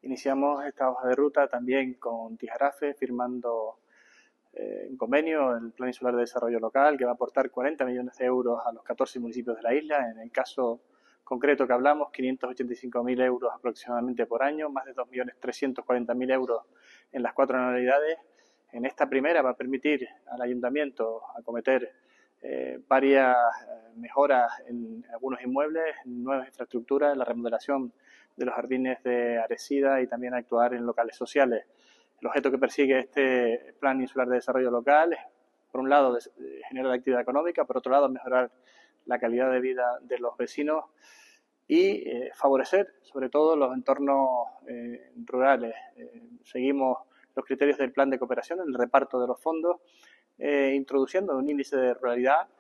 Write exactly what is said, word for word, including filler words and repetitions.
Iniciamos esta hoja de ruta también con Tijarafe, firmando eh, un convenio, el Plan Insular de Desarrollo Local, que va a aportar cuarenta millones de euros a los catorce municipios de la isla. En el caso concreto que hablamos, quinientos ochenta y cinco mil euros aproximadamente por año, más de dos millones trescientos cuarenta mil euros en las cuatro anualidades. En esta primera va a permitir al ayuntamiento acometer eh, varias mejoras en algunos inmuebles, nuevas infraestructuras, la remodelación de los jardines de Aresida y también actuar en locales sociales. El objeto que persigue este Plan Insular de Desarrollo Local es, por un lado, generar actividad económica, por otro lado, mejorar la calidad de vida de los vecinos y eh, favorecer, sobre todo, los entornos eh, rurales. Eh, seguimos los criterios del plan de cooperación en el reparto de los fondos, eh, introduciendo un índice de ruralidad